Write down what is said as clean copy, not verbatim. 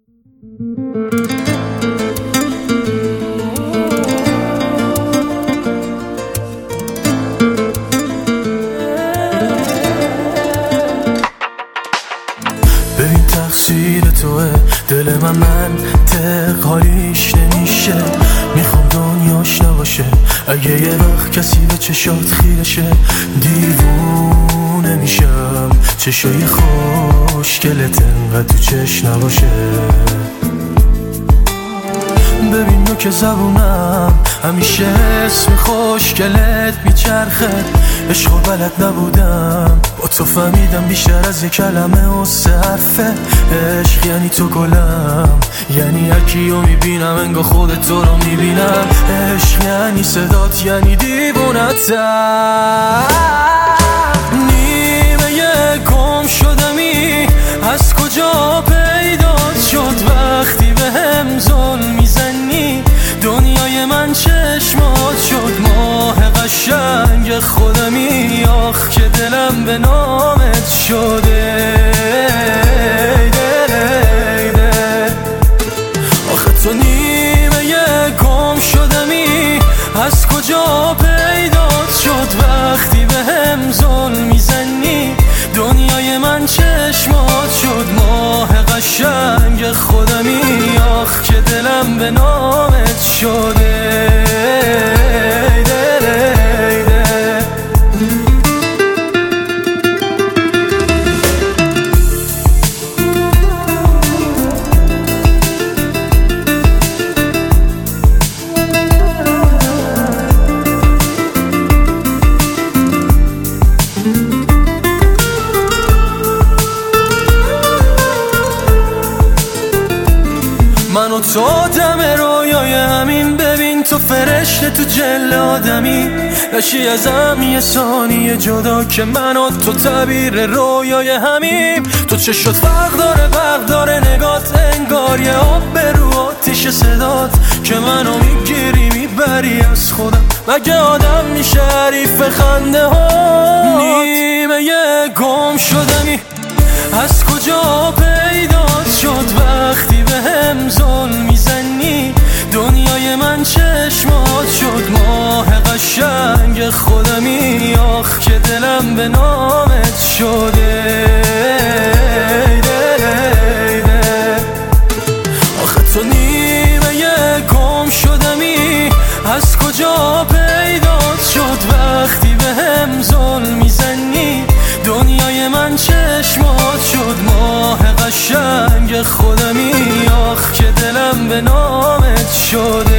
ببین تقصیر توه، دل من حالیش نمیشه. میخوام دنیاش نباشه، اگه یه وقت کسی به چشات خیرشه. دیوونه میشم چشای خوشگلت انقدر تو چش نباشه. ببین نو که زبونم همیشه اسم خوشگلت میچرخه. عشقو بلد نبودم، با تو فهمیدم بیشتر از یه کلمه و 3 حرفه. عشق یعنی تو گلم، یعنی هرکیو میبینم انگار خودت تو رو میبینم. عشق یعنی صدات، یعنی دیوونتم. نیمه گم شدمی، از کجا پیدات شد؟ وقتی به هم ظلم میزنی دنیای من چشمات شد. ماه قشنگ خودمی، آخ که دلم به نامت شده. آخه تو نیمه گم شدمی، از کجا پیدات شد؟ وقتی به هم ظلم میزنی دنیای من چشمات شد. ماه قشنگ خودمی، آخ که دلم به نامت شده. من و تو آدم رویای همین، ببین تو فرشته تو جل آدمی. نشی ازم یه ثانیه جدا که من و تو تعبیر رویای همیم. تو چشات فرق داره نگات، انگار یه آب به رو آتیش صدات که منو میگیری میبری از خودم. مگه آدم میشه حریف خنده ها؟ نیمه گم شدمی، از کجا پیدات شد؟ وقتی به هم ظلم میزنی دنیای من چشمات شد. ماه قشنگ خودمی، آخ که دلم به نامت شده. آخه تو نیمه گم شدمی، از کجا پیدات شد؟ وقتی به هم ظلم میزنی دنیای من چشمات شد. ماه قشنگ خودمی، آخ که دلم به نامت شده.